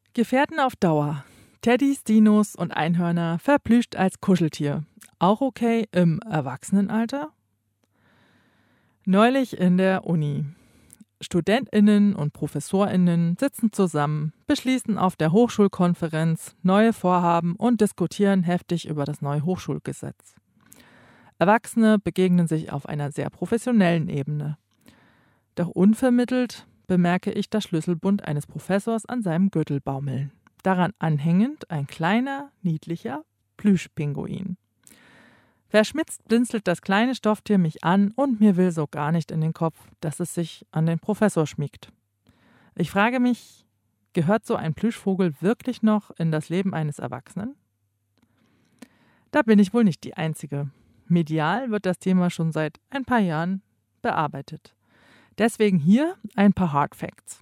Gefährten auf Dauer. Teddys, Dinos und Einhörner verplüscht als Kuscheltier. Auch okay im Erwachsenenalter? Neulich in der Uni. StudentInnen und ProfessorInnen sitzen zusammen, beschließen auf der Hochschulkonferenz neue Vorhaben und diskutieren heftig über das neue Hochschulgesetz. Erwachsene begegnen sich auf einer sehr professionellen Ebene. Doch unvermittelt bemerke ich das Schlüsselbund eines Professors an seinem Gürtel baumeln. Daran anhängend ein kleiner, niedlicher Plüschpinguin. Verschmitzt blinzelt das kleine Stofftier mich an und mir will so gar nicht in den Kopf, dass es sich an den Professor schmiegt. Ich frage mich, gehört so ein Plüschvogel wirklich noch in das Leben eines Erwachsenen? Da bin ich wohl nicht die Einzige. Medial wird das Thema schon seit ein paar Jahren bearbeitet. Deswegen hier ein paar Hard Facts.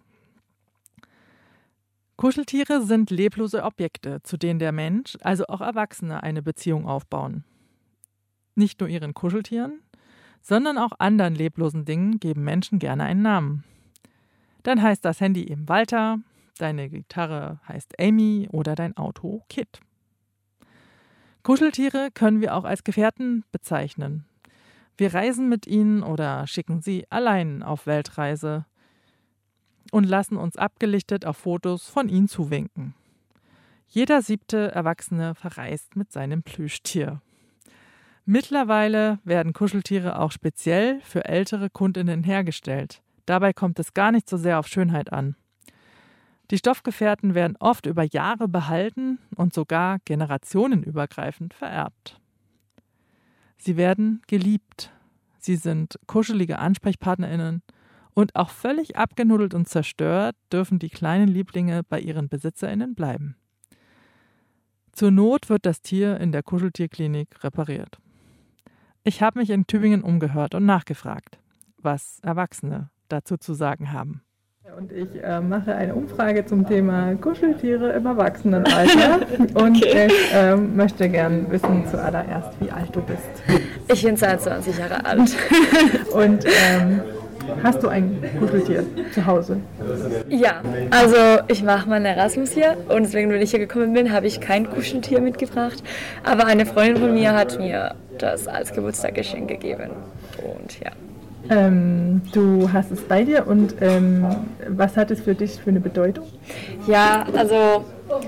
Kuscheltiere sind leblose Objekte, zu denen der Mensch, also auch Erwachsene, eine Beziehung aufbauen. Nicht nur ihren Kuscheltieren, sondern auch anderen leblosen Dingen geben Menschen gerne einen Namen. Dann heißt das Handy eben Walter, deine Gitarre heißt Amy oder dein Auto Kit. Kuscheltiere können wir auch als Gefährten bezeichnen. Wir reisen mit ihnen oder schicken sie allein auf Weltreise und lassen uns abgelichtet auf Fotos von ihnen zuwinken. Jeder 7. Erwachsene verreist mit seinem Plüschtier. Mittlerweile werden Kuscheltiere auch speziell für ältere KundInnen hergestellt. Dabei kommt es gar nicht so sehr auf Schönheit an. Die Stoffgefährten werden oft über Jahre behalten und sogar generationenübergreifend vererbt. Sie werden geliebt. Sie sind kuschelige AnsprechpartnerInnen und auch völlig abgenuddelt und zerstört dürfen die kleinen Lieblinge bei ihren BesitzerInnen bleiben. Zur Not wird das Tier in der Kuscheltierklinik repariert. Ich habe mich in Tübingen umgehört und nachgefragt, was Erwachsene dazu zu sagen haben. Und ich mache eine Umfrage zum Thema Kuscheltiere im Erwachsenenalter. Und ich möchte gern wissen zuallererst, wie alt du bist. Ich bin 22 Jahre alt. Und hast du ein Kuscheltier zu Hause? Ja, also ich mache meinen Erasmus hier und deswegen, wenn ich hier gekommen bin, habe ich kein Kuscheltier mitgebracht. Aber eine Freundin von mir hat mir das als Geburtstagsgeschenk gegeben. Und ja. Du hast es bei dir und was hat es für dich für eine Bedeutung? Ja, also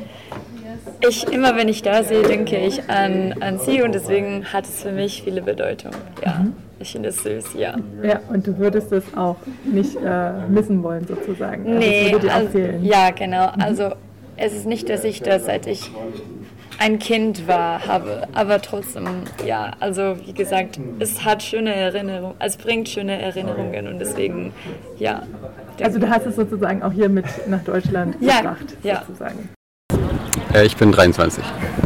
immer wenn ich da sehe, denke ich an sie und deswegen hat es für mich viele Bedeutung. Ja, ich finde es süß, ja. Ja, und du würdest es auch nicht missen wollen sozusagen? Also nee, es würde dir auch fehlen. Ja, genau. Also es ist nicht, dass ich das, seit ich ein Kind habe, aber trotzdem, ja, also wie gesagt, es hat schöne Erinnerungen, es bringt schöne Erinnerungen und deswegen, ja. Also du hast es sozusagen auch hier mit nach Deutschland gebracht, sozusagen. Ich bin 23.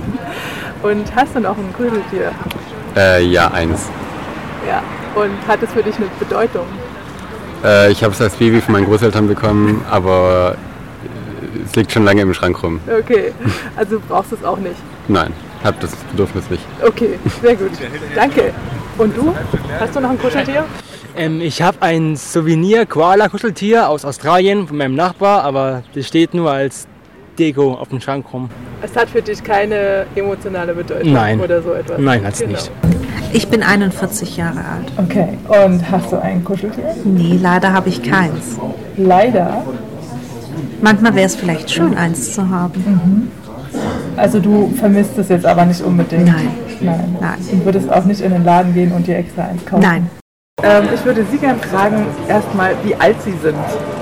Und hast du noch ein Kuscheltier? Ja, eins. Ja, und hat es für dich eine Bedeutung? Ich habe es als Baby von meinen Großeltern bekommen, aber es liegt schon lange im Schrank rum. Okay, also brauchst du es auch nicht? Nein, habe das Bedürfnis nicht. Okay, sehr gut. Danke. Und du? Hast du noch ein Kuscheltier? Ich habe ein Souvenir-Koala-Kuscheltier aus Australien von meinem Nachbar, aber das steht nur als Deko auf dem Schrank rum. Es hat für dich keine emotionale Bedeutung oder so etwas? Nein, hat es nicht. Ich bin 41 Jahre alt. Okay, und hast du ein Kuscheltier? Nee, leider habe ich keins. Leider? Manchmal wäre es vielleicht schön, eins zu haben. Mhm. Also du vermisst es jetzt aber nicht unbedingt? Nein. Und würdest auch nicht in den Laden gehen und dir extra eins kaufen? Nein. Ich würde Sie gerne fragen, erstmal, wie alt Sie sind.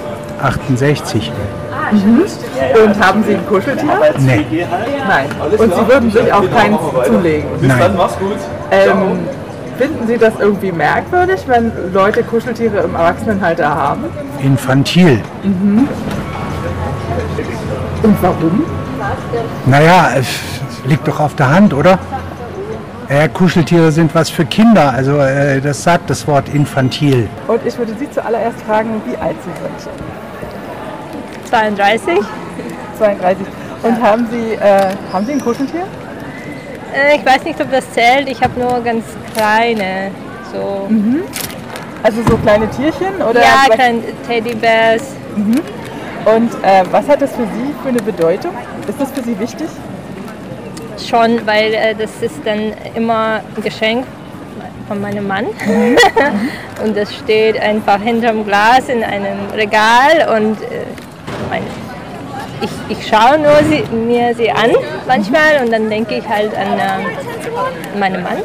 68. Mhm. Und haben Sie ein Kuscheltier? Nee. Nein. Und Sie würden sich auch keins zulegen? Nein. Finden Sie das irgendwie merkwürdig, wenn Leute Kuscheltiere im Erwachsenenalter haben? Infantil. Mhm. Und warum? Naja, es liegt doch auf der Hand, oder? Kuscheltiere sind was für Kinder, also das sagt das Wort infantil. Und ich würde Sie zuallererst fragen, wie alt Sie sind. 32. 32. Und haben Sie ein Kuscheltier? Ich weiß nicht, ob das zählt. Ich habe nur ganz kleine. So. Mhm. Also so kleine Tierchen? Oder ja, kleine Teddybärs. Mhm. Und was hat das für Sie für eine Bedeutung? Ist das für Sie wichtig? Schon, weil das ist dann immer ein Geschenk von meinem Mann. Und das steht einfach hinterm Glas in einem Regal und ich schaue mir sie an manchmal und dann denke ich halt an meinen Mann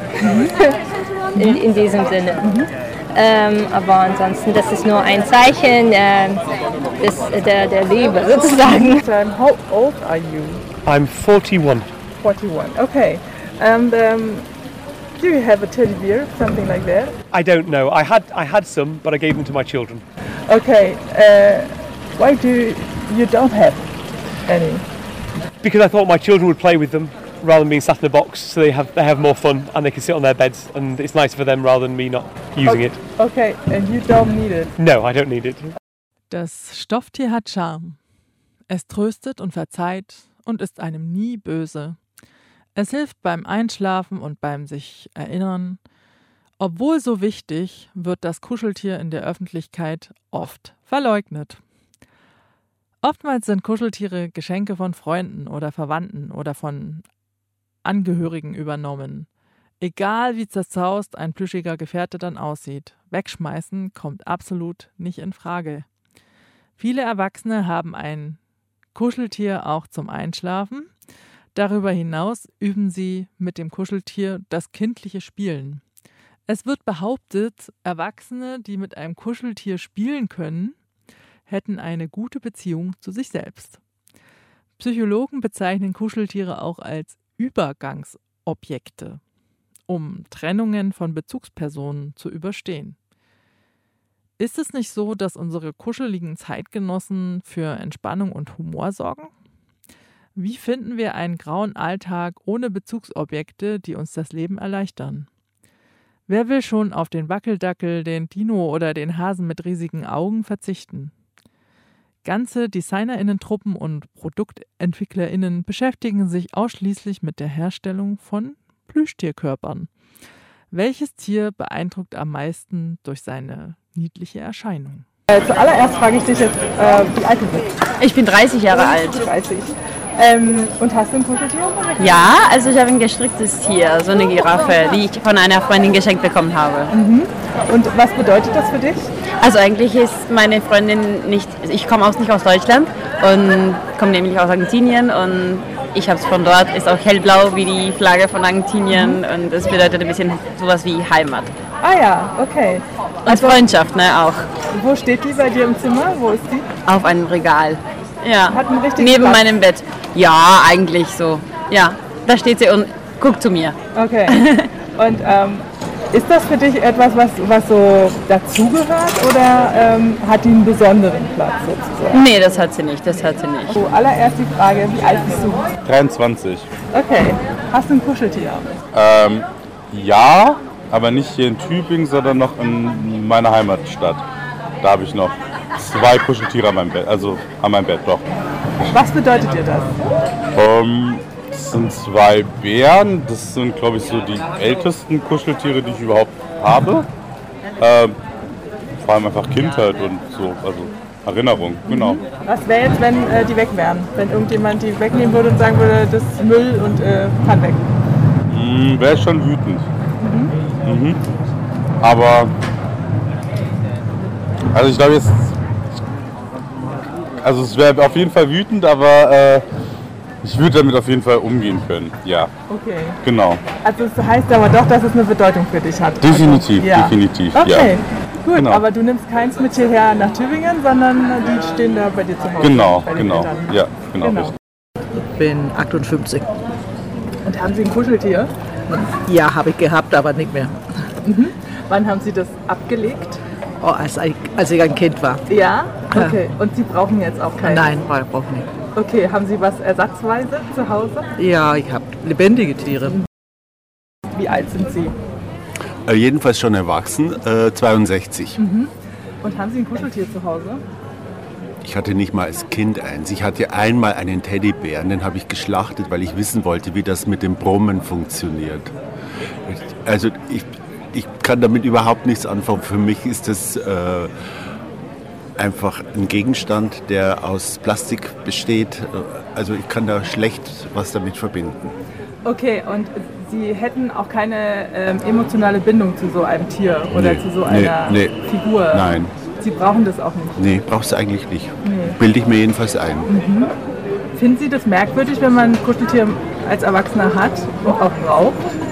in diesem Sinne. Aber ansonsten, das ist nur ein Zeichen der Liebe sozusagen. How old are you? I'm 41. 41, okay. And do you have a teddy bear, something like that? I don't know. I had some, but I gave them to my children. Okay, why do you don't have any? Because I thought my children would play with them rather than being sat in a box, so they have more fun and they can sit on their beds and it's nicer for them rather than me not using it. Okay, and you don't need it? No, I don't need it. Das Stofftier hat Charme. Es tröstet und verzeiht und ist einem nie böse. Es hilft beim Einschlafen und beim sich erinnern. Obwohl so wichtig, wird das Kuscheltier in der Öffentlichkeit oft verleugnet. Oftmals sind Kuscheltiere Geschenke von Freunden oder Verwandten oder von Angehörigen übernommen. Egal wie zerzaust ein plüschiger Gefährte dann aussieht, wegschmeißen kommt absolut nicht in Frage. Viele Erwachsene haben ein Kuscheltier auch zum Einschlafen. Darüber hinaus üben sie mit dem Kuscheltier das kindliche Spielen. Es wird behauptet, Erwachsene, die mit einem Kuscheltier spielen können, hätten eine gute Beziehung zu sich selbst. Psychologen bezeichnen Kuscheltiere auch als Übergangsobjekte, um Trennungen von Bezugspersonen zu überstehen. Ist es nicht so, dass unsere kuscheligen Zeitgenossen für Entspannung und Humor sorgen? Wie finden wir einen grauen Alltag ohne Bezugsobjekte, die uns das Leben erleichtern? Wer will schon auf den Wackeldackel, den Dino oder den Hasen mit riesigen Augen verzichten? Ganze DesignerInnen-Truppen und ProduktentwicklerInnen beschäftigen sich ausschließlich mit der Herstellung von Plüschtierkörpern. Welches Tier beeindruckt am meisten durch seine niedliche Erscheinung? Zuallererst frage ich dich jetzt, wie alt du bist. Ich bin 30 Jahre alt. 30. Und hast du ein Kuscheltier? Ja, also ich habe ein gestricktes Tier, so eine Giraffe, die ich von einer Freundin geschenkt bekommen habe. Mhm. Und was bedeutet das für dich? Also eigentlich ist meine Freundin nicht, ich komme nicht aus Deutschland und komme nämlich aus Argentinien und ich habe es von dort, ist auch hellblau wie die Flagge von Argentinien und das bedeutet ein bisschen sowas wie Heimat. Ah ja, okay. Und Freundschaft, ne, auch. Wo steht die bei dir im Zimmer? Wo ist die? Auf einem Regal. Ja, hat einen richtigen neben Platz. meinem Bett. Ja, eigentlich so. Ja, da steht sie und guckt zu mir. Okay. Und ist das für dich etwas, was so dazugehört oder hat die einen besonderen Platz sozusagen? Nee, das hat sie nicht, das hat sie nicht. So, allererst die Frage, wie alt bist du? 23. Okay. Hast du ein Kuscheltier? Ja, aber nicht hier in Tübingen, sondern noch in meiner Heimatstadt. Da habe ich noch 2 Kuscheltiere an meinem Bett, doch. Was bedeutet dir das? Das sind 2 Bären, das sind, glaube ich, so die ältesten Kuscheltiere, die ich überhaupt habe. Vor allem einfach Kindheit und so, also Erinnerung, genau. Was wäre jetzt, wenn die weg wären? Wenn irgendjemand die wegnehmen würde und sagen würde, das ist Müll und kann weg? Wäre ich schon wütend. Aber, also ich glaube jetzt, also es wäre auf jeden Fall wütend, aber ich würde damit auf jeden Fall umgehen können, ja. Okay. Genau. Also es heißt aber doch, dass es eine Bedeutung für dich hat. Definitiv, also, ja. Definitiv, okay. Ja. Gut, genau. Aber du nimmst keins mit hierher nach Tübingen, sondern die stehen da bei dir zu Hause. Genau, bei den genau. Eltern. Ja, genau. Ich bin 58. Und haben Sie ein Kuscheltier? Ja, habe ich gehabt, aber nicht mehr. Mhm. Wann haben Sie das abgelegt? Oh, als ich ein Kind war. Ja? Okay. Und Sie brauchen jetzt auch keinen? Nein, ich brauche nicht. Okay, haben Sie was ersatzweise zu Hause? Ja, ich habe lebendige Tiere. Wie alt sind Sie? Jedenfalls schon erwachsen, 62. Mhm. Und haben Sie ein Kuscheltier zu Hause? Ich hatte nicht mal als Kind eins. Ich hatte einmal einen Teddybären, den habe ich geschlachtet, weil ich wissen wollte, wie das mit dem Brummen funktioniert. Also ich kann damit überhaupt nichts anfangen. Für mich ist das einfach ein Gegenstand, der aus Plastik besteht. Also ich kann da schlecht was damit verbinden. Okay, und Sie hätten auch keine emotionale Bindung zu so einem Tier oder zu so einer Figur? Nein. Sie brauchen das auch nicht? Nee, brauchst du eigentlich nicht. Bilde ich mir jedenfalls ein. Mhm. Finden Sie das merkwürdig, wenn man ein Kuscheltier als Erwachsener hat und auch braucht?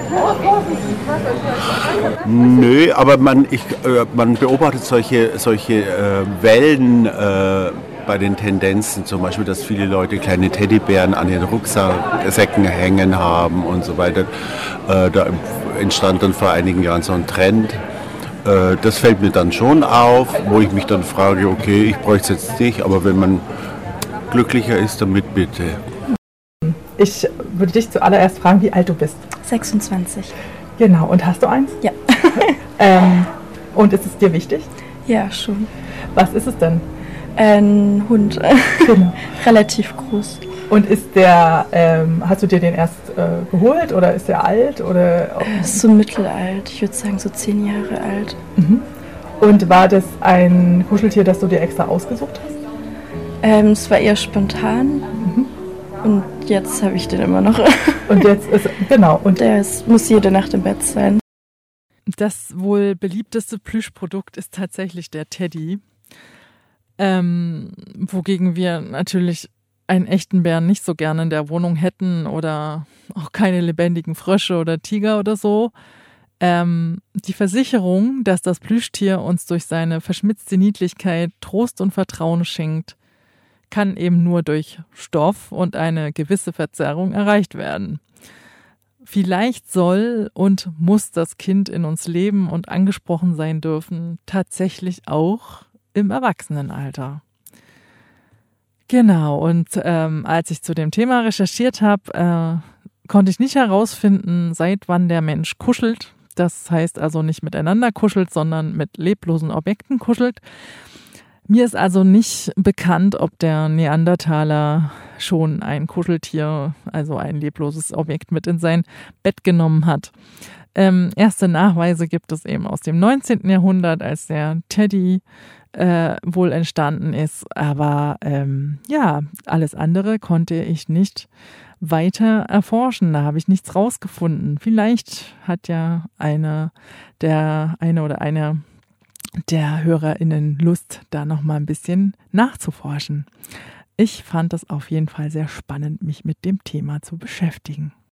Nö, aber man beobachtet solche Wellen bei den Tendenzen, zum Beispiel, dass viele Leute kleine Teddybären an den Rucksäcken hängen haben und so weiter. Da entstand dann vor einigen Jahren so ein Trend. Das fällt mir dann schon auf, wo ich mich dann frage, okay, ich bräuchte es jetzt nicht, aber wenn man glücklicher ist, damit bitte. Ich würde dich zuallererst fragen, wie alt du bist. 26. Genau, und hast du eins? Ja. Und ist es dir wichtig? Ja, schon. Was ist es denn? Ein Hund. Genau. Relativ groß. Und ist der, hast du dir den erst geholt oder ist der alt? Oder? Ist so mittelalt, ich würde sagen so 10 Jahre alt. Mhm. Und war das ein Kuscheltier, das du dir extra ausgesucht hast? Es war eher spontan. Mhm. Und jetzt habe ich den immer noch. Und jetzt ist, genau. Und muss jede Nacht im Bett sein. Das wohl beliebteste Plüschprodukt ist tatsächlich der Teddy. Wogegen wir natürlich einen echten Bären nicht so gerne in der Wohnung hätten oder auch keine lebendigen Frösche oder Tiger oder so. Die Versicherung, dass das Plüschtier uns durch seine verschmitzte Niedlichkeit Trost und Vertrauen schenkt, kann eben nur durch Stoff und eine gewisse Verzerrung erreicht werden. Vielleicht soll und muss das Kind in uns leben und angesprochen sein dürfen, tatsächlich auch im Erwachsenenalter. Genau, und als ich zu dem Thema recherchiert habe, konnte ich nicht herausfinden, seit wann der Mensch kuschelt. Das heißt also nicht miteinander kuschelt, sondern mit leblosen Objekten kuschelt. Mir ist also nicht bekannt, ob der Neandertaler schon ein Kuscheltier, also ein lebloses Objekt mit in sein Bett genommen hat. Erste Nachweise gibt es eben aus dem 19. Jahrhundert, als der Teddy wohl entstanden ist. Aber alles andere konnte ich nicht weiter erforschen. Da habe ich nichts rausgefunden. Vielleicht hat ja eine der HörerInnen Lust, da noch mal ein bisschen nachzuforschen. Ich fand es auf jeden Fall sehr spannend, mich mit dem Thema zu beschäftigen.